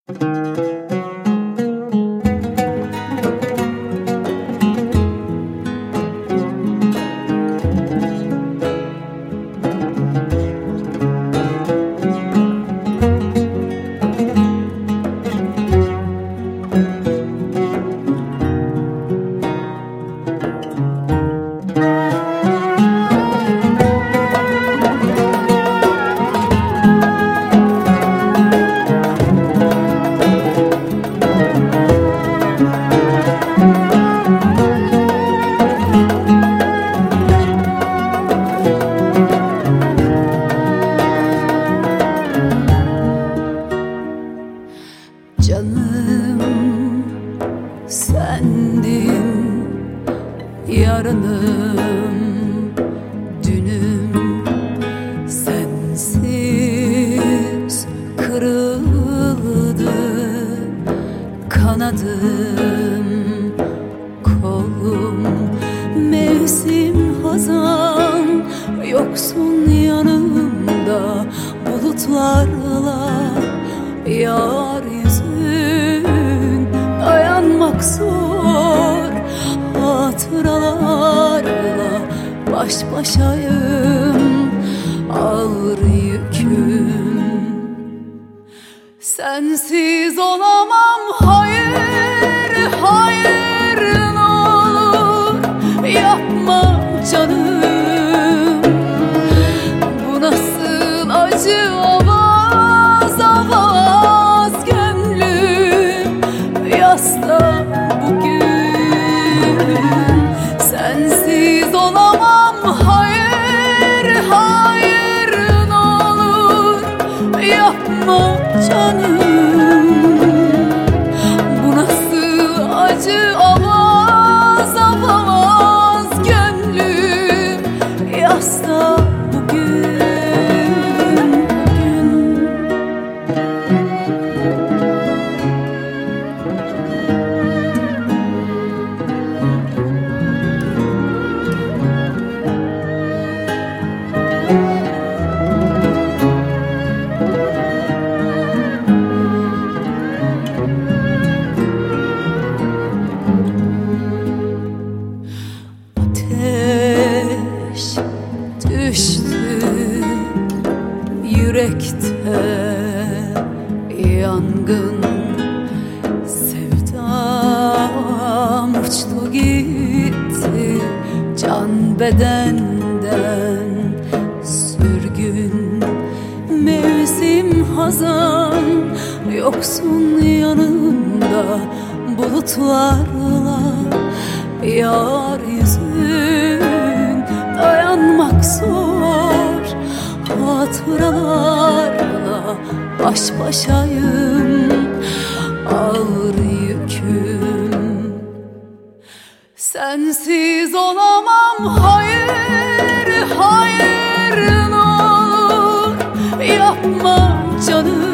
Canım sendin, yarınım, dünüm. Sensiz kırıldı kanadım, kolum. Mevsim hazan, yoksun yanımda. Bulutlarla yar yüzün, dayanmak zor. Hatıralarla baş başayım, ağır yüküm. Sensiz olamam, hayır, hayır, ne olur yapma canım. Bu nasıl acı, avaz avaz gönlüm yasla bugün. Sensiz olamam, hayır, hayır, ne olur yapma canım. Bu nasıl acı, avaz avaz gönlüm yasla bugün. Ateş düştü yürekte, yangın. Sevdam uçtu gitti can bedenden, sürgün. Mevsim hazan, yoksun yanımda. Bulutlarla yar yüzün, dayanmak zor. Hatıralarla baş başayım, ağır yüküm. Sensiz olamam, hayır, hayır, ne olur yapma canım.